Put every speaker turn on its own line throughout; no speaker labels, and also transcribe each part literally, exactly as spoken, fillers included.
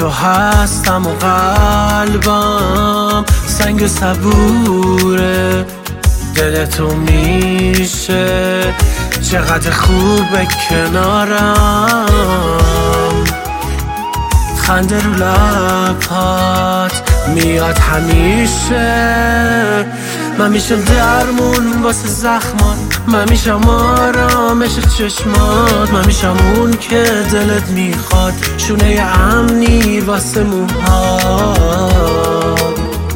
تو هستم و قلبم سنگ صبوره. دل تو میشه چقدر خوبه کنارم، خنده رو لبات میاد همیشه. من میشم درمون واسه زخمات، من میشم آرامش چشمات، من میشم اون که دلت میخواد، شونه امنی واسه موهات،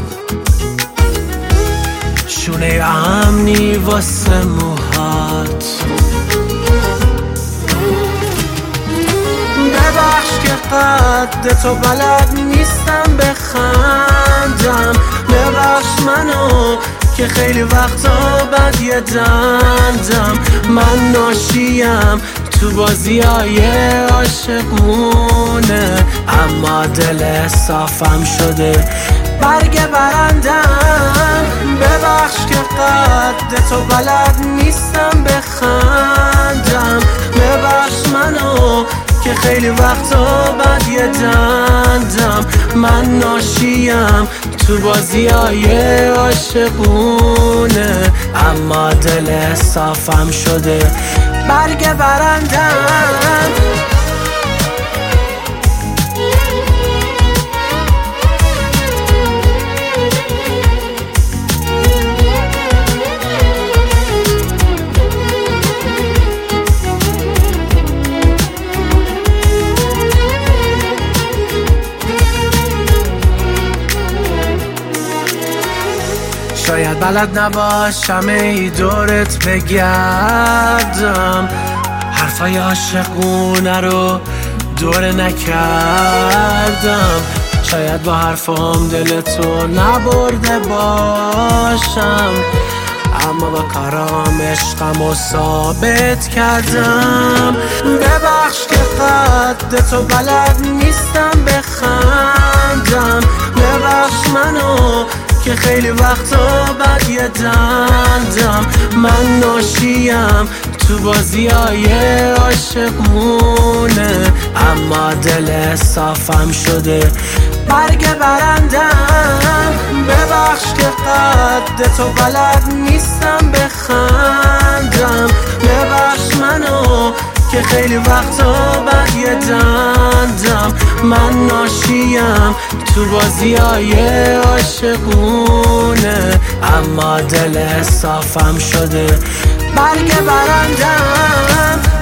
شونه امنی واسه موهات. ببخش که قد تو بلد نیستم بخندم، ببخش منو که خیلی وقتا بد یه دندم. من ناشیم تو بازی های عاشقونه، اما دل صافم شده برگ برندم. ببخش که قد تو بلد نیستم بخندم، ببخش منو که خیلی وقتا بد یه دندم. من ناشیم تو بازی های عاشقونه، اما دل صافم شده برگ برندم. شاید بلد نباشم ای دورت بگردم، حرفای عاشقونه رو دوره نکردم. شاید با حرفام دلتو نبرده باشم، اما با کارام عشقمو ثابت کردم. ببخش که قد تو بلد نیستم بخندم، ببخش منو که خیلی وقتا بد یه دندم. من ناشیم تو بازی های عاشقونه، اما دل صافم شده برگ برندم. ببخش که قد تو بلد نیستم بخندم، ببخش منو که خیلی وقتا بد یه دندم. من ناشیم تو بازی های عاشقونه، اما دل صافم شده برگ برندم.